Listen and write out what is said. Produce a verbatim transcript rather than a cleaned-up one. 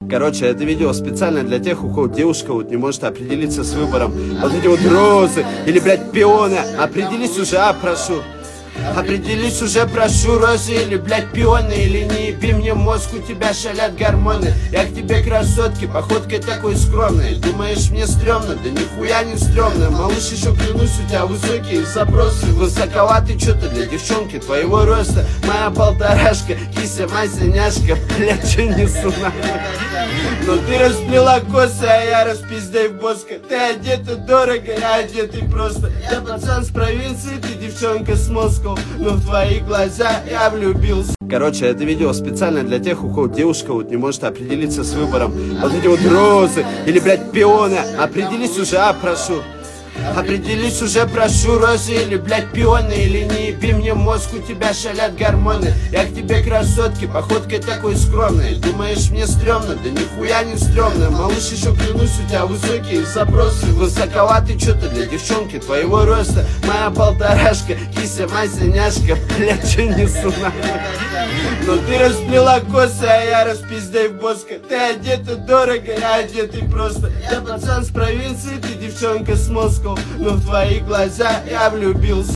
Короче, это видео специально для тех, у кого девушка вот не может определиться с выбором. Вот эти вот розы или, блядь, пионы. Определись уже, а, прошу. Определись уже, прошу, розы или, блядь, пионы. Или не еби мне мозг, у тебя шалят гормоны. Я к тебе, красотки, походкой такой скромной. Думаешь, мне стрёмно? Да нихуя не стрёмно. Малыш, еще клянусь, у тебя высокие запросы. Высоковатый что-то для девчонки твоего роста. Моя полторашка, кися, майся, няшка. Блядь, что несу нахуй? Но ты расплела косы, а я распиздей в боска. Ты одета дорого, я одетый просто. Я пацан с провинции, ты девчонка с Москвы. Но в твои глаза я влюбился. Короче, это видео специально для тех, у кого девушка вот не может определиться с выбором. Вот эти вот розы или, блядь, пионы. Определись уже, а, прошу. Определись уже, прошу, розы или, блядь, пионы. Или не еби мне мозг, у тебя шалят гормоны. Я к тебе, красотки, походкой такой скромной. Думаешь, мне стрёмно? Да нихуя не стрёмно. Малыш, еще клянусь, у тебя высокие запросы. Высоковатый что-то для девчонки твоего роста. Моя полторашка, кися, майся, няшка. Блядь, что несу нахуй? Но ты расплела косы, а я распиздей в боска. Ты одета дорого, я одетый просто. Я пацан с провинции, ты девчонка с Москвы. Но в твои глаза я влюбился.